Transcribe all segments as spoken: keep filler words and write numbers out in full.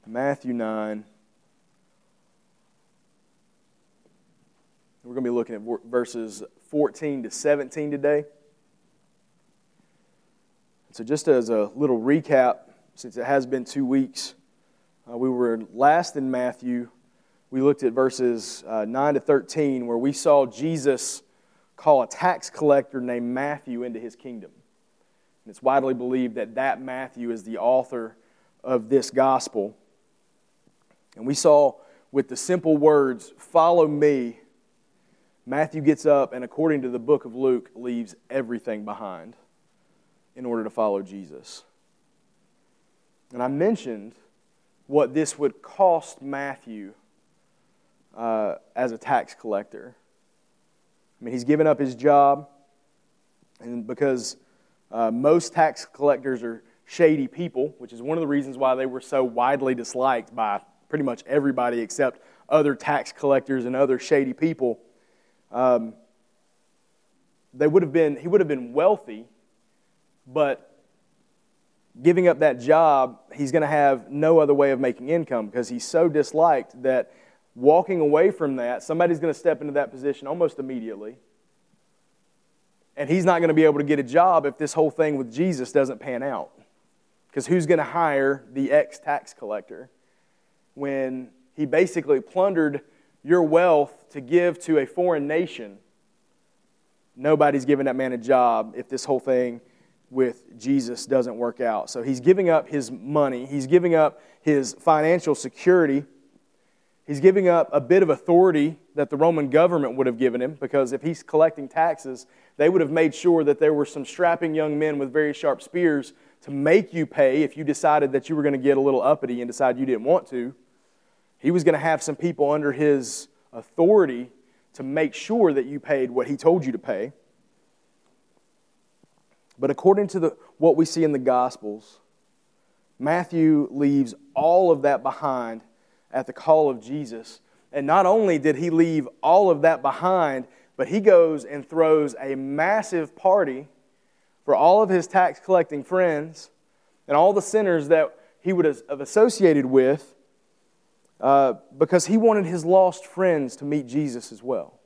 Matthew nine. We're going to be looking at verses fourteen to seventeen today. So just as a little recap, since it has been two weeks, uh, we were last in Matthew. We looked at verses uh, nine to thirteen, where we saw Jesus call a tax collector named Matthew into his kingdom. And it's widely believed that that Matthew is the author of this gospel. And we saw with the simple words, "Follow me," Matthew gets up and, according to the book of Luke, leaves everything behind in order to follow Jesus. And I mentioned what this would cost Matthew uh, as a tax collector. I mean, he's given up his job, and because uh, most tax collectors are shady people, which is one of the reasons why they were so widely disliked by pretty much everybody except other tax collectors and other shady people. Um, they would have been, he would have been wealthy, but giving up that job, he's going to have no other way of making income because he's so disliked that walking away from that, somebody's going to step into that position almost immediately. And he's not going to be able to get a job if this whole thing with Jesus doesn't pan out. Because who's going to hire the ex-tax collector when he basically plundered your wealth to give to a foreign nation? Nobody's giving that man a job if this whole thing with Jesus doesn't work out. So he's giving up his money. He's giving up his financial security. He's giving up a bit of authority that the Roman government would have given him, because if he's collecting taxes, they would have made sure that there were some strapping young men with very sharp spears to make you pay if you decided that you were going to get a little uppity and decide you didn't want to. He was going to have some people under his authority to make sure that you paid what he told you to pay. But according to the, what we see in the Gospels, Matthew leaves all of that behind at the call of Jesus. And not only did he leave all of that behind, but he goes and throws a massive party for all of his tax collecting friends and all the sinners that he would have associated with, uh, because he wanted his lost friends to meet Jesus as well.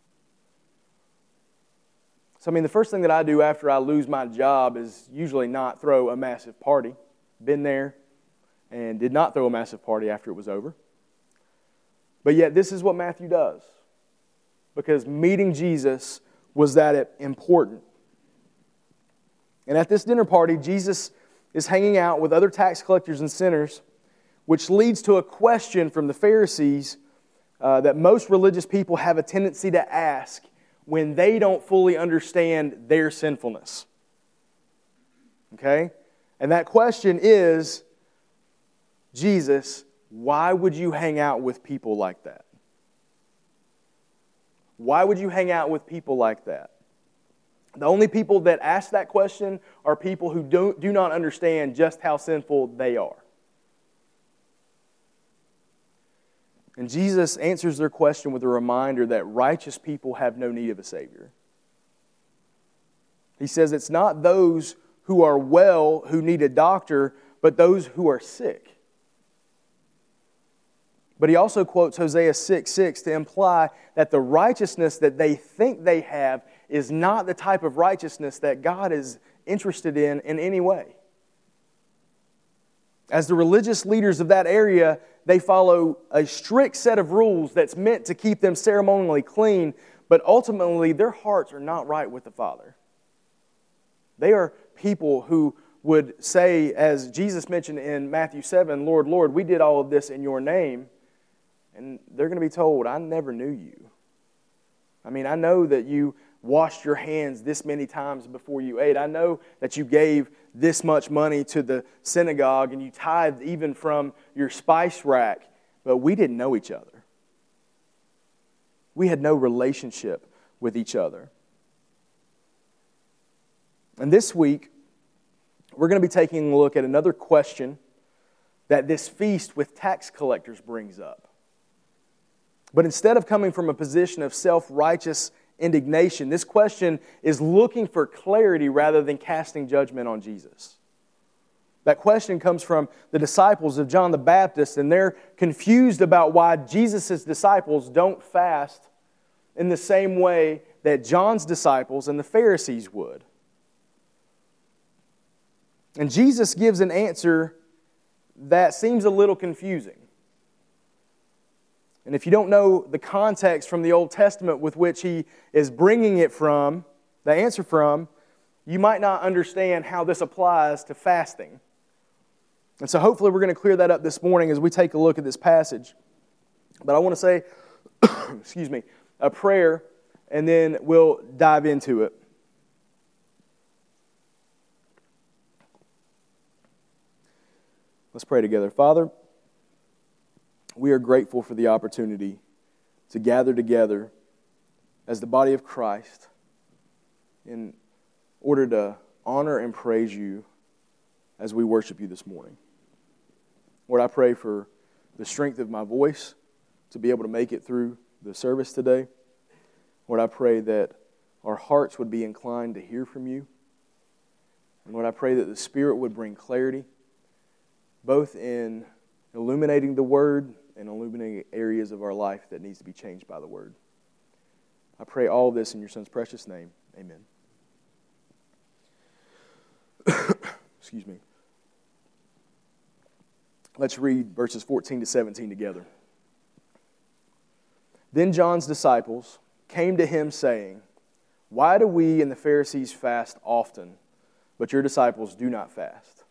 So, I mean, the first thing that I do after I lose my job is usually not throw a massive party. Been there and did not throw a massive party after it was over. But yet, this is what Matthew does, because meeting Jesus was that important. And at this dinner party, Jesus is hanging out with other tax collectors and sinners, which leads to a question from the Pharisees uh, that most religious people have a tendency to ask when they don't fully understand their sinfulness. Okay? And that question is, Jesus, why would you hang out with people like that? Why would you hang out with people like that? The only people that ask that question are people who don't, do not understand just how sinful they are. And Jesus answers their question with a reminder that righteous people have no need of a Savior. He says it's not those who are well who need a doctor, but those who are sick. But he also quotes Hosea six six to imply that the righteousness that they think they have is not the type of righteousness that God is interested in in any way. As the religious leaders of that area, they follow a strict set of rules that's meant to keep them ceremonially clean, but ultimately their hearts are not right with the Father. They are people who would say, as Jesus mentioned in Matthew seven, "Lord, Lord, we did all of this in your name." And they're going to be told, "I never knew you. I mean, I know that you washed your hands this many times before you ate. I know that you gave this much money to the synagogue and you tithed even from your spice rack, but we didn't know each other. We had no relationship with each other." And this week, we're going to be taking a look at another question that this feast with tax collectors brings up. But instead of coming from a position of self-righteous indignation, this question is looking for clarity rather than casting judgment on Jesus. That question comes from the disciples of John the Baptist, and they're confused about why Jesus' disciples don't fast in the same way that John's disciples and the Pharisees would. And Jesus gives an answer that seems a little confusing. And if you don't know the context from the Old Testament with which he is bringing it from, the answer from, you might not understand how this applies to fasting. And so hopefully we're going to clear that up this morning as we take a look at this passage. But I want to say, excuse me, a prayer, and then we'll dive into it. Let's pray together. Father, we are grateful for the opportunity to gather together as the body of Christ in order to honor and praise you as we worship you this morning. Lord, I pray for the strength of my voice to be able to make it through the service today. Lord, I pray that our hearts would be inclined to hear from you. And Lord, I pray that the Spirit would bring clarity, both in illuminating the Word and illuminating areas of our life that needs to be changed by the Word. I pray all of this in your Son's precious name. Amen. Excuse me. Let's read verses fourteen to seventeen together. Then John's disciples came to him saying, "Why do we and the Pharisees fast often, but your disciples do not fast?"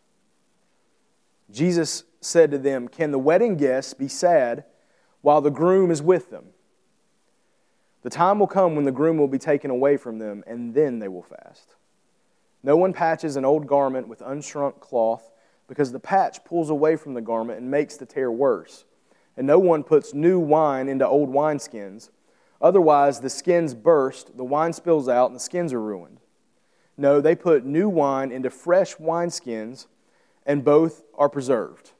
Jesus said to them, "Can the wedding guests be sad while the groom is with them? The time will come when the groom will be taken away from them, and then they will fast. No one patches an old garment with unshrunk cloth, because the patch pulls away from the garment and makes the tear worse. And no one puts new wine into old wineskins. Otherwise, the skins burst, the wine spills out, and the skins are ruined. No, they put new wine into fresh wineskins, and both are preserved."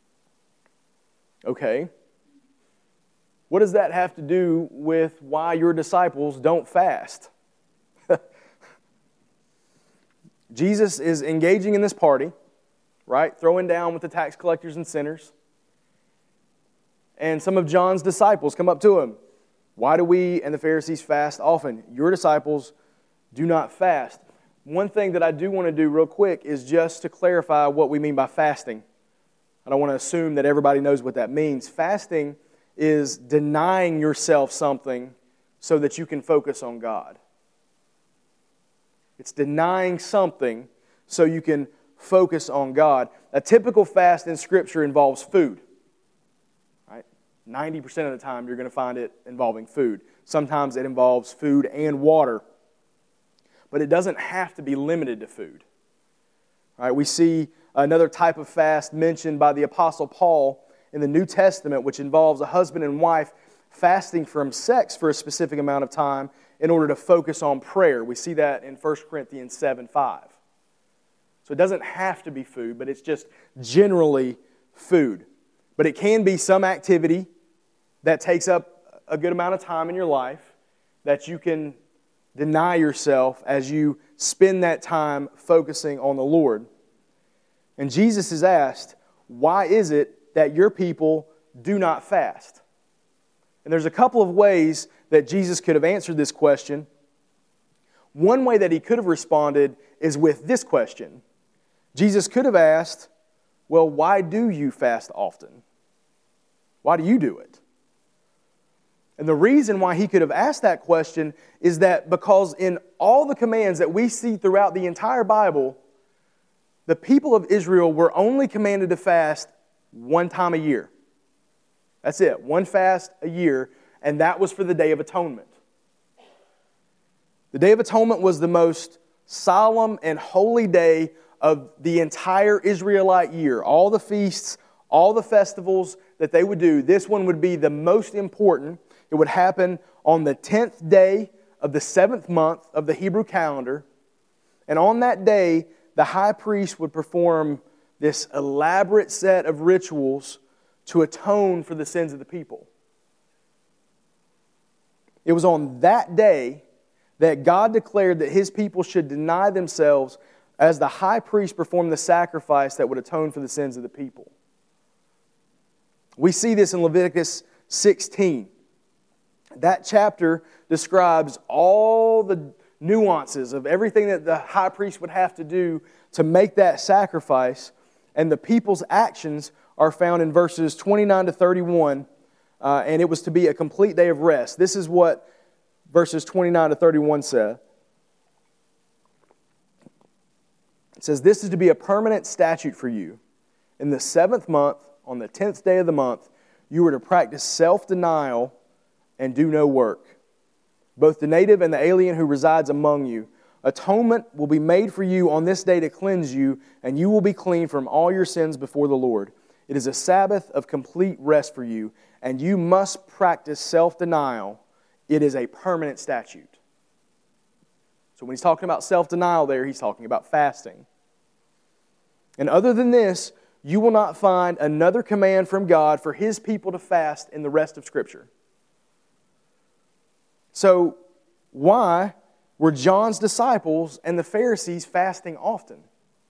Okay. What does that have to do with why your disciples don't fast? Jesus is engaging in this party, right? Throwing down with the tax collectors and sinners. And some of John's disciples come up to him. "Why do we and the Pharisees fast often? Your disciples do not fast." One thing that I do want to do real quick is just to clarify what we mean by fasting. I don't want to assume that everybody knows what that means. Fasting is denying yourself something so that you can focus on God. It's denying something so you can focus on God. A typical fast in Scripture involves food. Right? ninety percent of the time you're going to find it involving food. Sometimes it involves food and water. But it doesn't have to be limited to food. All right, we see another type of fast mentioned by the Apostle Paul in the New Testament, which involves a husband and wife fasting from sex for a specific amount of time in order to focus on prayer. We see that in First Corinthians seven five. So it doesn't have to be food, but it's just generally food. But it can be some activity that takes up a good amount of time in your life that you can deny yourself as you spend that time focusing on the Lord. And Jesus is asked, why is it that your people do not fast? And there's a couple of ways that Jesus could have answered this question. One way that he could have responded is with this question. Jesus could have asked, well, why do you fast often? Why do you do it? And the reason why he could have asked that question is that because in all the commands that we see throughout the entire Bible, the people of Israel were only commanded to fast one time a year. That's it, one fast a year, and that was for the Day of Atonement. The Day of Atonement was the most solemn and holy day of the entire Israelite year. All the feasts, all the festivals that they would do, this one would be the most important. It would happen on the tenth day of the seventh month of the Hebrew calendar. And on that day, the high priest would perform this elaborate set of rituals to atone for the sins of the people. It was on that day that God declared that His people should deny themselves as the high priest performed the sacrifice that would atone for the sins of the people. We see this in Leviticus sixteen. That chapter describes all the nuances of everything that the high priest would have to do to make that sacrifice, and the people's actions are found in verses twenty-nine to thirty-one, uh, and it was to be a complete day of rest. This is what verses twenty-nine to thirty-one say. It says, "This is to be a permanent statute for you. In the seventh month, on the tenth day of the month, you are to practice self-denial and do no work. Both the native and the alien who resides among you. Atonement will be made for you on this day to cleanse you, and you will be clean from all your sins before the Lord. It is a Sabbath of complete rest for you, and you must practice self-denial. It is a permanent statute." So when he's talking about self-denial there, he's talking about fasting. "And other than this, you will not find another command from God for His people to fast in the rest of Scripture." So why were John's disciples and the Pharisees fasting often?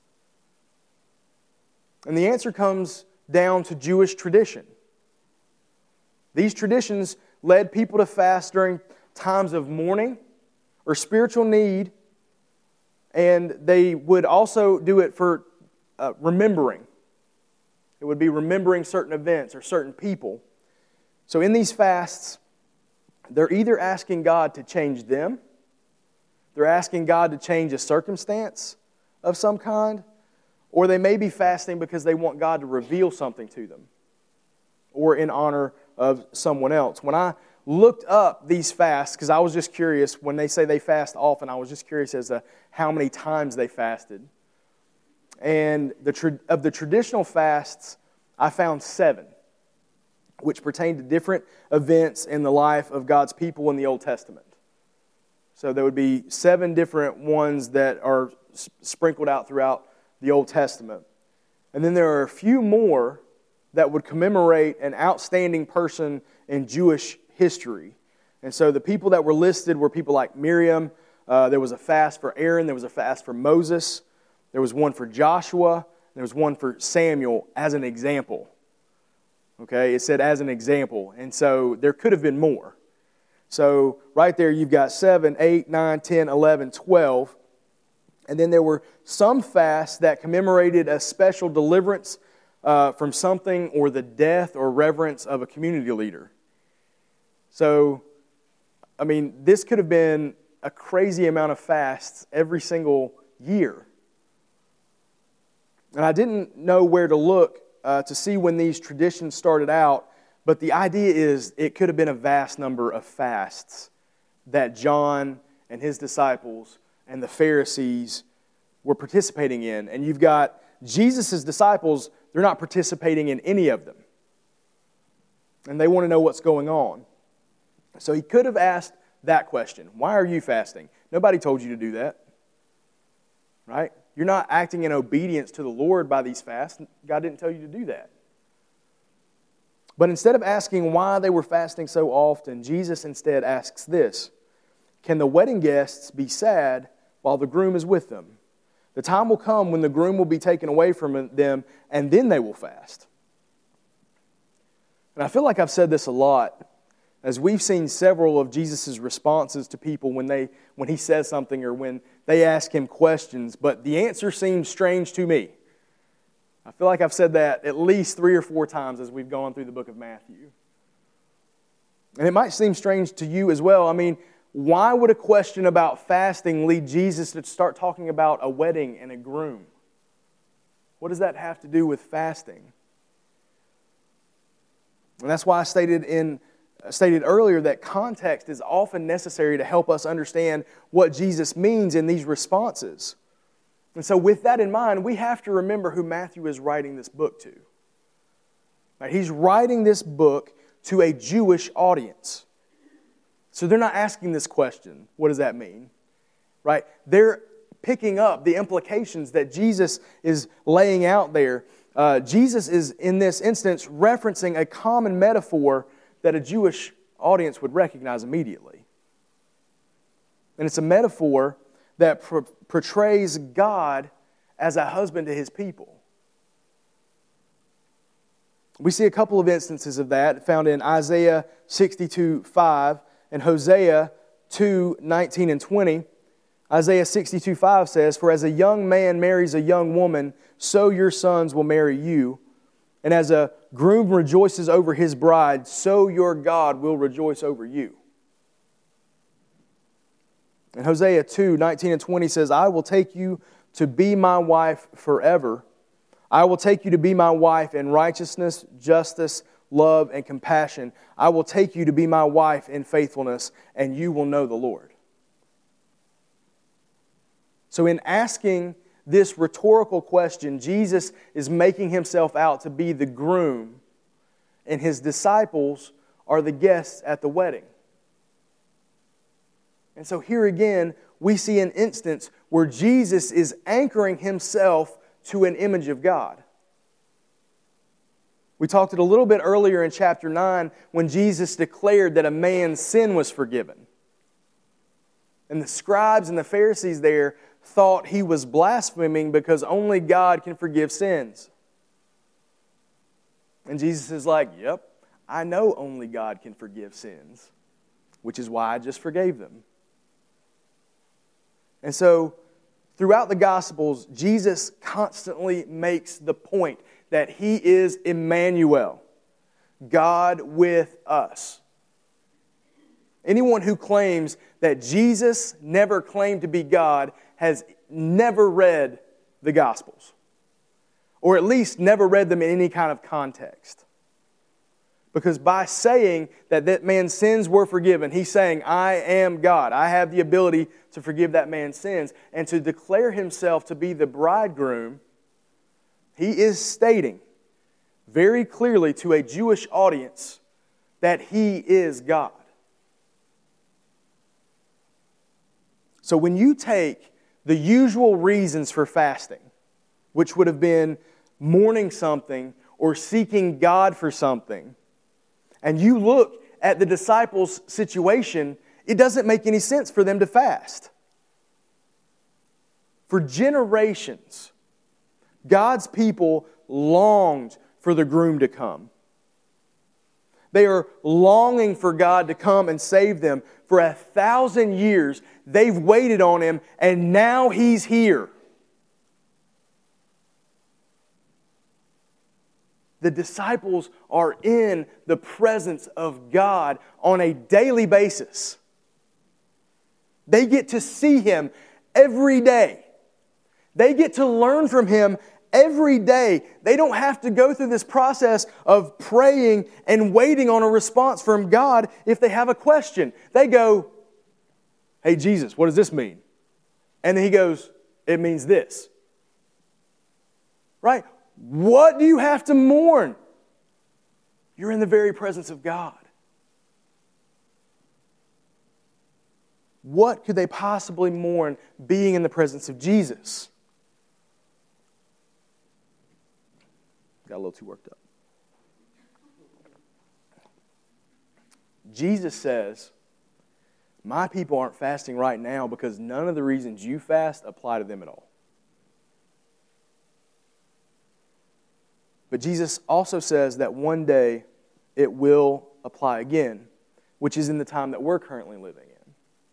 And the answer comes down to Jewish tradition. These traditions led people to fast during times of mourning or spiritual need, and they would also do it for uh, remembering. It would be remembering certain events or certain people. So in these fasts, they're either asking God to change them, they're asking God to change a circumstance of some kind, or they may be fasting because they want God to reveal something to them, or in honor of someone else. When I looked up these fasts, because I was just curious, when they say they fast often, I was just curious as to how many times they fasted. And the of the traditional fasts, I found seven, which pertain to different events in the life of God's people in the Old Testament. So there would be seven different ones that are sprinkled out throughout the Old Testament. And then there are a few more that would commemorate an outstanding person in Jewish history. And so the people that were listed were people like Miriam. Uh, there was a fast for Aaron. There was a fast for Moses. There was one for Joshua. There was one for Samuel as an example. Okay, it said as an example. And so there could have been more. So right there you've got seven, eight, nine, ten, eleven, twelve. And then there were some fasts that commemorated a special deliverance uh, from something or the death or reverence of a community leader. So, I mean, this could have been a crazy amount of fasts every single year. And I didn't know where to look uh, to see when these traditions started out, but the idea is it could have been a vast number of fasts that John and his disciples and the Pharisees were participating in. And you've got Jesus' disciples, they're not participating in any of them. And they want to know what's going on. So he could have asked that question. Why are you fasting? Nobody told you to do that. Right? You're not acting in obedience to the Lord by these fasts. God didn't tell you to do that. But instead of asking why they were fasting so often, Jesus instead asks this: can the wedding guests be sad while the groom is with them? The time will come when the groom will be taken away from them, and then they will fast. And I feel like I've said this a lot, as we've seen several of Jesus' responses to people when they when he says something or when they ask him questions, but the answer seems strange to me. I feel like I've said that at least three or four times as we've gone through the book of Matthew. And it might seem strange to you as well. I mean, why would a question about fasting lead Jesus to start talking about a wedding and a groom? What does that have to do with fasting? And that's why I stated in stated earlier that context is often necessary to help us understand what Jesus means in these responses. And so with that in mind, we have to remember who Matthew is writing this book to. Right? He's writing this book to a Jewish audience. So they're not asking this question, what does that mean? Right? They're picking up the implications that Jesus is laying out there. Uh, Jesus is, in this instance, referencing a common metaphor that a Jewish audience would recognize immediately. And it's a metaphor that pro- portrays God as a husband to his people. We see a couple of instances of that found in Isaiah sixty-two five and Hosea two nineteen and twenty. Isaiah sixty-two five says, "For as a young man marries a young woman, so your sons will marry you. And as a groom rejoices over his bride, so your God will rejoice over you." And Hosea two nineteen and twenty says, "I will take you to be my wife forever. I will take you to be my wife in righteousness, justice, love, and compassion. I will take you to be my wife in faithfulness, and you will know the Lord." So in asking this rhetorical question, Jesus is making himself out to be the groom, and his disciples are the guests at the wedding. And so here again, we see an instance where Jesus is anchoring himself to an image of God. We talked it a little bit earlier in chapter nine when Jesus declared that a man's sin was forgiven. And the scribes and the Pharisees there thought he was blaspheming because only God can forgive sins. And Jesus is like, yep, I know only God can forgive sins, which is why I just forgave them. And so, throughout the Gospels, Jesus constantly makes the point that He is Emmanuel, God with us. Anyone who claims that Jesus never claimed to be God has never read the Gospels, or at least never read them in any kind of context. Because by saying that that man's sins were forgiven, he's saying, I am God. I have the ability to forgive that man's sins. And to declare himself to be the bridegroom, he is stating very clearly to a Jewish audience that he is God. So when you take the usual reasons for fasting, which would have been mourning something or seeking God for something, and you look at the disciples' situation, it doesn't make any sense for them to fast. For generations, God's people longed for the groom to come. They are longing for God to come and save them. For a thousand years, they've waited on Him, and now He's here. The disciples are in the presence of God on a daily basis. They get to see Him every day. They get to learn from Him every day. They don't have to go through this process of praying and waiting on a response from God if they have a question. They go, hey, Jesus, what does this mean? And then He goes, it means this. Right? What do you have to mourn? You're in the very presence of God. What could they possibly mourn being in the presence of Jesus? Got a little too worked up. Jesus says, my people aren't fasting right now because none of the reasons you fast apply to them at all. But Jesus also says that one day it will apply again, which is in the time that we're currently living in.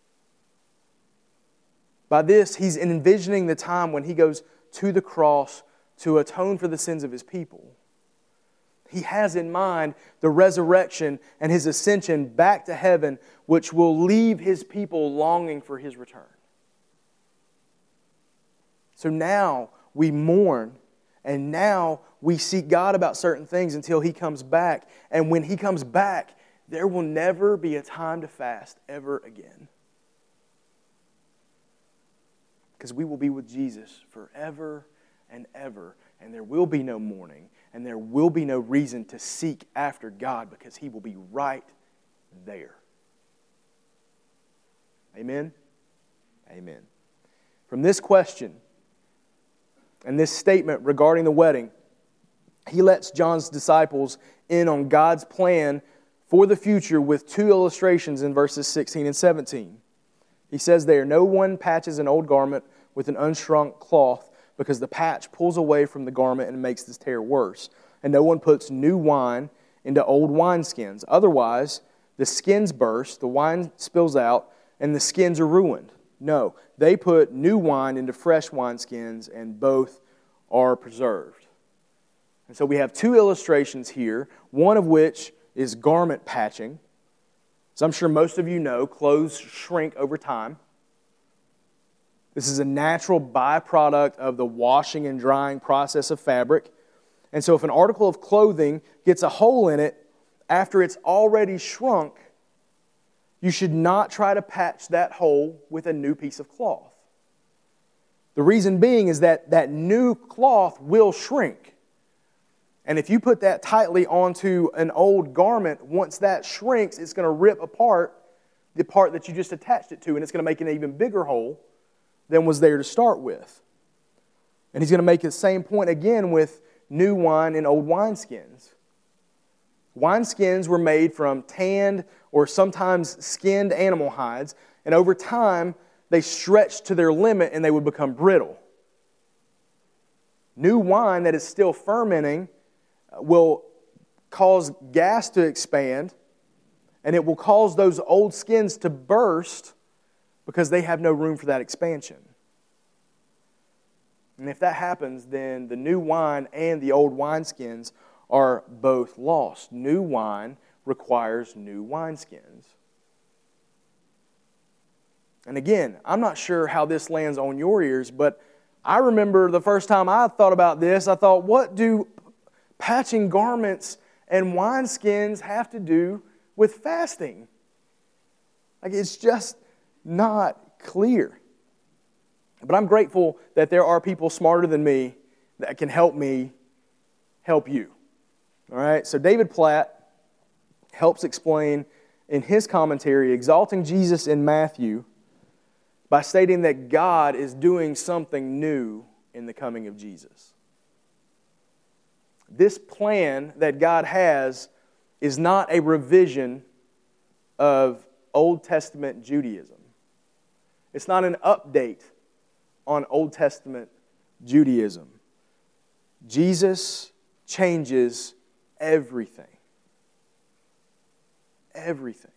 By this, He's envisioning the time when He goes to the cross to atone for the sins of His people. He has in mind the resurrection and His ascension back to heaven, which will leave His people longing for His return. So now we mourn, and now we seek God about certain things until He comes back. And when He comes back, there will never be a time to fast ever again. Because we will be with Jesus forever and ever. And there will be no mourning. And there will be no reason to seek after God because He will be right there. Amen? Amen. From this question and this statement regarding the wedding, He lets John's disciples in on God's plan for the future with two illustrations in verses sixteen and seventeen. He says there, no one patches an old garment with an unshrunk cloth, because the patch pulls away from the garment and makes this tear worse. And no one puts new wine into old wineskins. Otherwise, the skins burst, the wine spills out, and the skins are ruined. No, they put new wine into fresh wineskins, and both are preserved. And so we have two illustrations here, one of which is garment patching. So I'm sure most of you know clothes shrink over time. This is a natural byproduct of the washing and drying process of fabric. And so if an article of clothing gets a hole in it after it's already shrunk, you should not try to patch that hole with a new piece of cloth. The reason being is that that new cloth will shrink. And if you put that tightly onto an old garment, once that shrinks, it's going to rip apart the part that you just attached it to, and it's going to make an even bigger hole than was there to start with. And he's going to make the same point again with new wine in old wineskins. Wineskins were made from tanned or sometimes skinned animal hides, and over time, they stretched to their limit and they would become brittle. New wine that is still fermenting will cause gas to expand, and it will cause those old skins to burst because they have no room for that expansion. And if that happens, then the new wine and the old wineskins are both lost. New wine requires new wineskins. And again, I'm not sure how this lands on your ears, but I remember the first time I thought about this, I thought, what do patching garments and wineskins have to do with fasting? Like, it's just not clear. But I'm grateful that there are people smarter than me that can help me help you. All right, so David Platt helps explain in his commentary, exalting Jesus in Matthew, by stating that God is doing something new in the coming of Jesus. This plan that God has is not a revision of Old Testament Judaism. It's not an update on Old Testament Judaism. Jesus changes everything. Everything.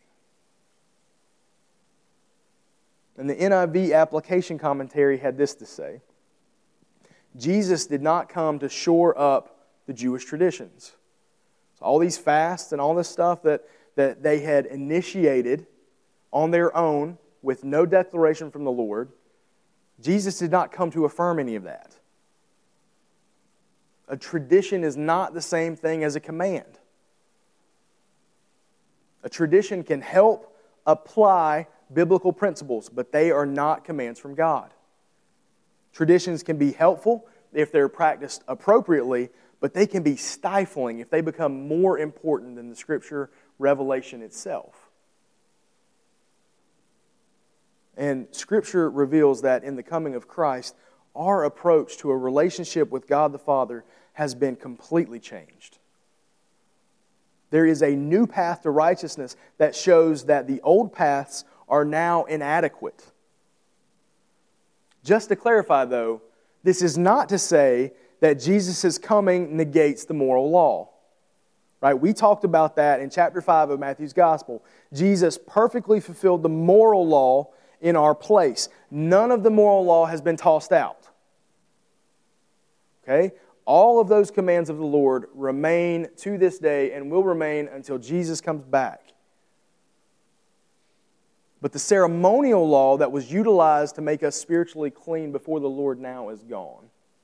And the N I V application commentary had this to say: Jesus did not come to shore up the Jewish traditions. So all these fasts and all this stuff that, that they had initiated on their own with no declaration from the Lord, Jesus did not come to affirm any of that. A tradition is not the same thing as a command. A tradition can help apply biblical principles, but they are not commands from God. Traditions can be helpful if they're practiced appropriately, but they can be stifling if they become more important than the Scripture revelation itself. And Scripture reveals that in the coming of Christ, our approach to a relationship with God the Father has been completely changed. There is a new path to righteousness that shows that the old paths are now inadequate. Just to clarify, though, this is not to say that Jesus' coming negates the moral law. Right? We talked about that in chapter five of Matthew's Gospel. Jesus perfectly fulfilled the moral law in our place. None of the moral law has been tossed out. Okay? All of those commands of the Lord remain to this day and will remain until Jesus comes back. But the ceremonial law that was utilized to make us spiritually clean before the Lord now is gone.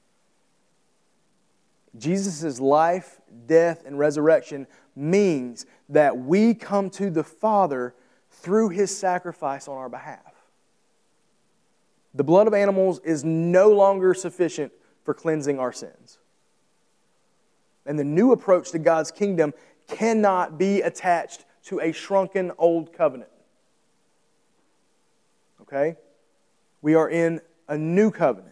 Jesus' life, death, and resurrection means that we come to the Father through His sacrifice on our behalf. The blood of animals is no longer sufficient for cleansing our sins. And the new approach to God's kingdom cannot be attached to a shrunken old covenant. Okay? We are in a new covenant.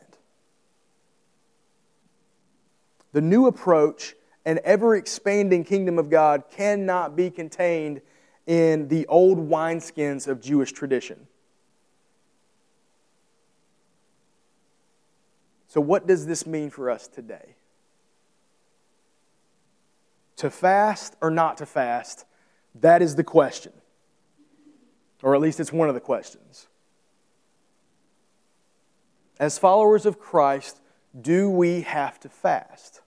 The new approach and ever-expanding kingdom of God cannot be contained in the old wineskins of Jewish tradition. So what does this mean for us today? To fast or not to fast, that is the question. Or at least it's one of the questions. As followers of Christ, do we have to fast?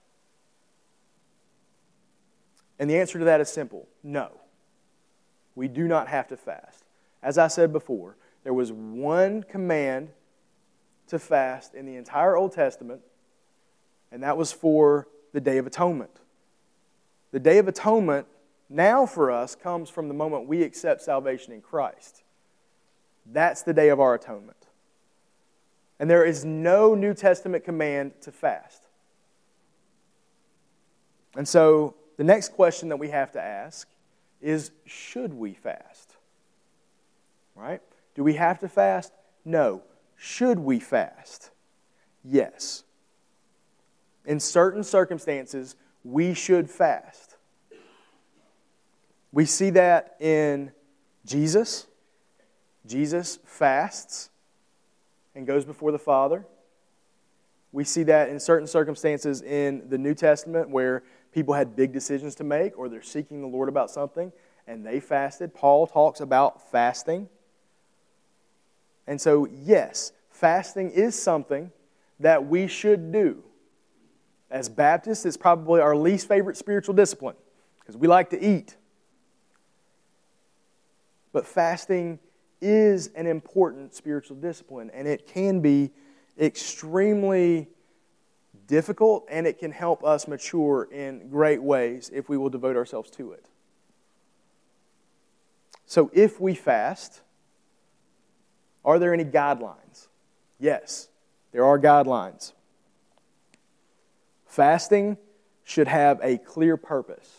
And the answer to that is simple. No. We do not have to fast. As I said before, there was one command to fast in the entire Old Testament, and that was for the Day of Atonement. The Day of Atonement now for us comes from the moment we accept salvation in Christ. That's the day of our atonement. And there is no New Testament command to fast. And so the next question that we have to ask is, should we fast? Right? Do we have to fast? No. Should we fast? Yes. In certain circumstances, we should fast. We see that in Jesus. Jesus fasts and goes before the Father. We see that in certain circumstances in the New Testament where people had big decisions to make or they're seeking the Lord about something and they fasted. Paul talks about fasting. And so, yes, fasting is something that we should do. As Baptists, it's probably our least favorite spiritual discipline because we like to eat. But fasting is an important spiritual discipline, and it can be extremely difficult, and it can help us mature in great ways if we will devote ourselves to it. So if we fast, are there any guidelines? Yes, there are guidelines. Fasting should have a clear purpose.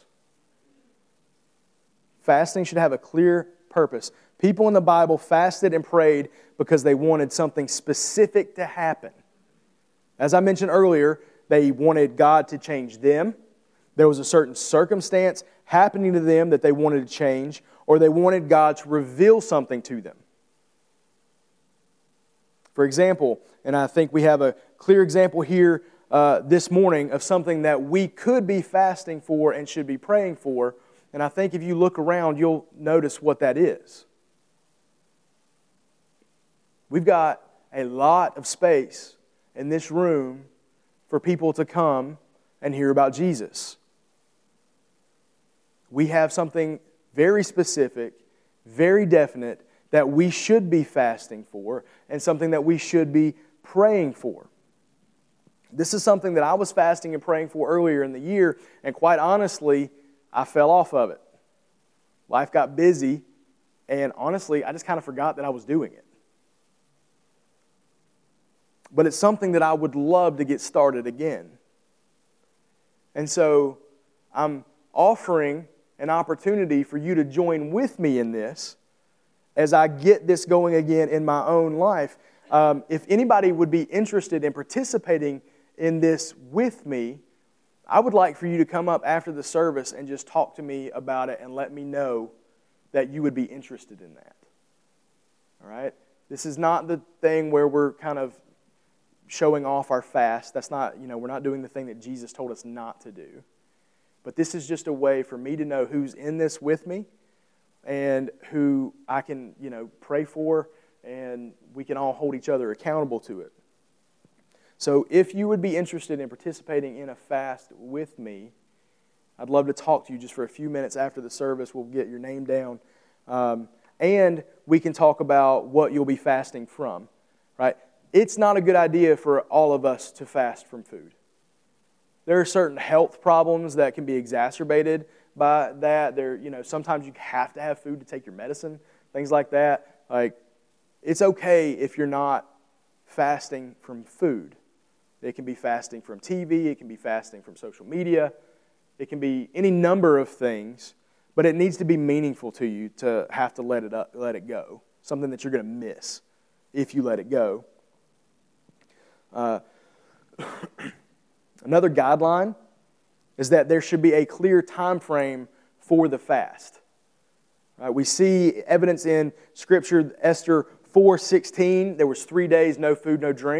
Fasting should have a clear purpose. People in the Bible fasted and prayed because they wanted something specific to happen. As I mentioned earlier, they wanted God to change them. There was a certain circumstance happening to them that they wanted to change, or they wanted God to reveal something to them. For example, and I think we have a clear example here uh, this morning of something that we could be fasting for and should be praying for, and I think if you look around, you'll notice what that is. We've got a lot of space in this room for people to come and hear about Jesus. We have something very specific, very definite that we should be fasting for and something that we should be praying for. This is something that I was fasting and praying for earlier in the year, and quite honestly, I fell off of it. Life got busy, and honestly, I just kind of forgot that I was doing it. But it's something that I would love to get started again. And so I'm offering an opportunity for you to join with me in this as I get this going again in my own life. Um, if anybody would be interested in participating in this with me, I would like for you to come up after the service and just talk to me about it and let me know that you would be interested in that. All right? This is not the thing where we're kind of showing off our fast. That's not, you know, we're not doing the thing that Jesus told us not to do. But this is just a way for me to know who's in this with me and who I can, you know, pray for, and we can all hold each other accountable to it. So if you would be interested in participating in a fast with me, I'd love to talk to you just for a few minutes after the service. We'll get your name down. Um, and we can talk about what you'll be fasting from, right? It's not a good idea for all of us to fast from food. There are certain health problems that can be exacerbated by that. There, you know, sometimes you have to have food to take your medicine, things like that. Like, it's okay if you're not fasting from food. It can be fasting from T V. It can be fasting from social media. It can be any number of things, but it needs to be meaningful to you to have to let it up, let it go. Something that you're going to miss if you let it go. Uh, another guideline is that there should be a clear time frame for the fast. Right, we see evidence in Scripture, Esther four sixteen. There was three days, no food, no drink.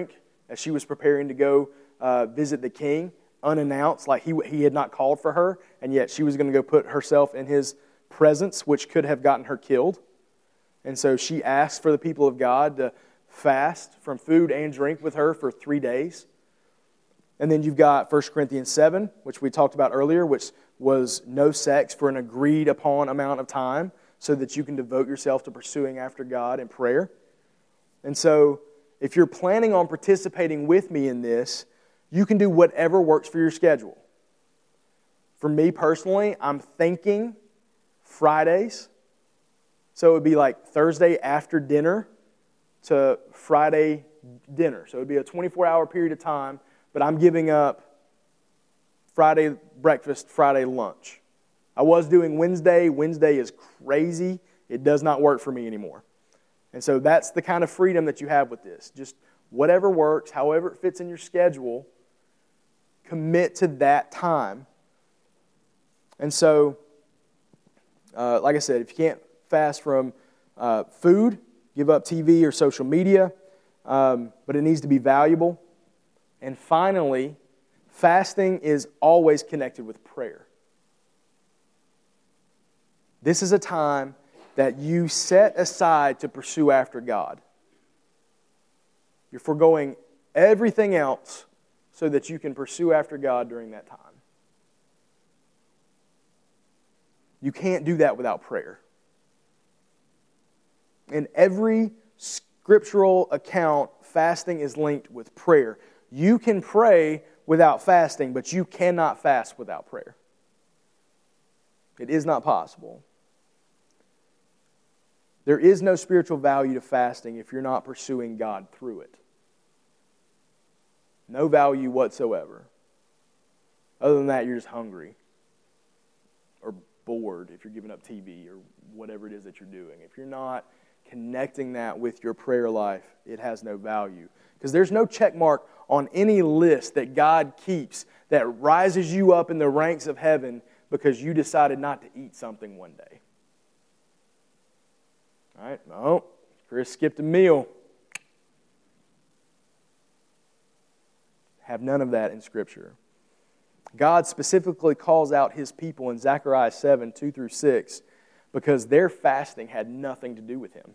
as she was preparing to go uh, visit the king, unannounced, like he, he had not called for her, and yet she was going to go put herself in his presence, which could have gotten her killed. And so she asked for the people of God to fast from food and drink with her for three days. And then you've got First Corinthians seven, which we talked about earlier, which was no sex for an agreed upon amount of time so that you can devote yourself to pursuing after God in prayer. And so if you're planning on participating with me in this, you can do whatever works for your schedule. For me personally, I'm thinking Fridays. So it would be like Thursday after dinner to Friday dinner. So it would be a twenty-four hour period of time, but I'm giving up Friday breakfast, Friday lunch. I was doing Wednesday. Wednesday is crazy. It does not work for me anymore. And so that's the kind of freedom that you have with this. Just whatever works, however it fits in your schedule, commit to that time. And so, uh, like I said, if you can't fast from uh, food, give up T V or social media, um, but it needs to be valuable. And finally, fasting is always connected with prayer. This is a time that you set aside to pursue after God. You're foregoing everything else so that you can pursue after God during that time. You can't do that without prayer. In every scriptural account, fasting is linked with prayer. You can pray without fasting, but you cannot fast without prayer. It is not possible. There is no spiritual value to fasting if you're not pursuing God through it. No value whatsoever. Other than that, you're just hungry or bored if you're giving up T V or whatever it is that you're doing. If you're not connecting that with your prayer life, it has no value. Because there's no check mark on any list that God keeps that rises you up in the ranks of heaven because you decided not to eat something one day. All right, no, Chris skipped a meal. Have none of that in Scripture. God specifically calls out His people in Zechariah seven, two through six, because their fasting had nothing to do with Him.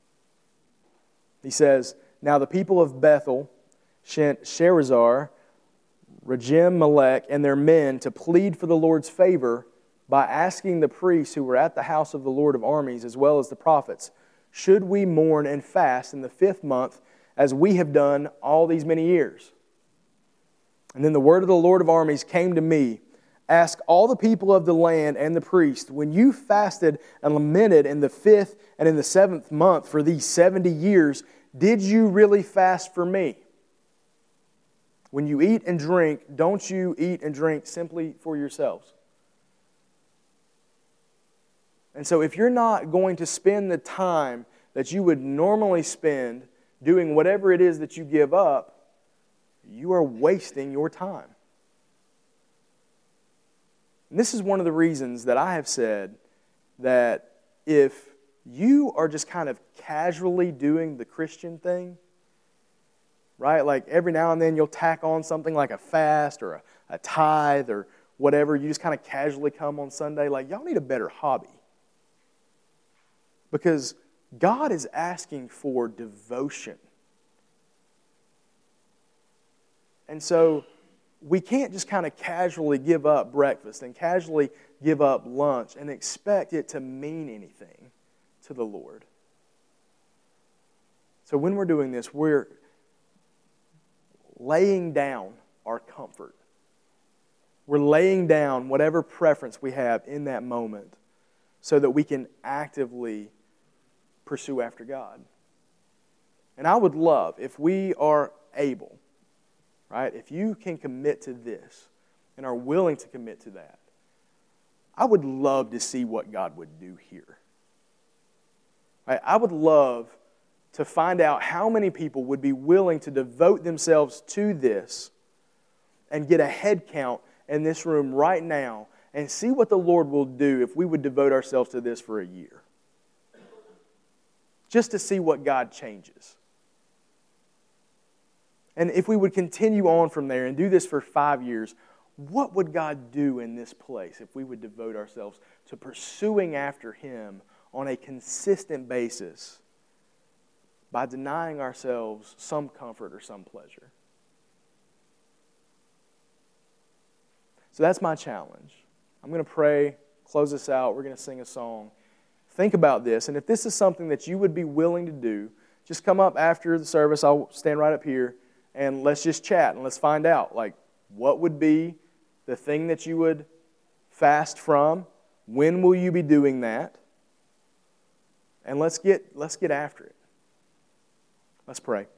He says, "Now the people of Bethel sent Sherazar, Regem Melech, and their men to plead for the Lord's favor by asking the priests who were at the house of the Lord of armies, as well as the prophets, should we mourn and fast in the fifth month, as we have done all these many years? And then the word of the Lord of armies came to me, ask all the people of the land and the priests, when you fasted and lamented in the fifth and in the seventh month for these seventy years, did you really fast for me? When you eat and drink, don't you eat and drink simply for yourselves?" And so if you're not going to spend the time that you would normally spend doing whatever it is that you give up, you are wasting your time. And this is one of the reasons that I have said that if you are just kind of casually doing the Christian thing, right? Like every now and then you'll tack on something like a fast or a, a tithe or whatever. You just kind of casually come on Sunday. Like, y'all need a better hobby. Because God is asking for devotion. And so we can't just kind of casually give up breakfast and casually give up lunch and expect it to mean anything to the Lord. So when we're doing this, we're laying down our comfort. We're laying down whatever preference we have in that moment so that we can actively pursue after God. And I would love, if we are able, right, if you can commit to this and are willing to commit to that, I would love to see what God would do here. Right? I would love to find out how many people would be willing to devote themselves to this and get a head count in this room right now and see what the Lord will do if we would devote ourselves to this for a year. Just to see what God changes. And if we would continue on from there and do this for five years, what would God do in this place if we would devote ourselves to pursuing after Him on a consistent basis by denying ourselves some comfort or some pleasure? So that's my challenge. I'm going to pray, close this out. We're going to sing a song. Think about this. And if this is something that you would be willing to do, just come up after the service. I'll stand right up here and let's just chat and let's find out, like, what would be the thing that you would fast from? When will you be doing that? And let's get let's get after it. Let's pray.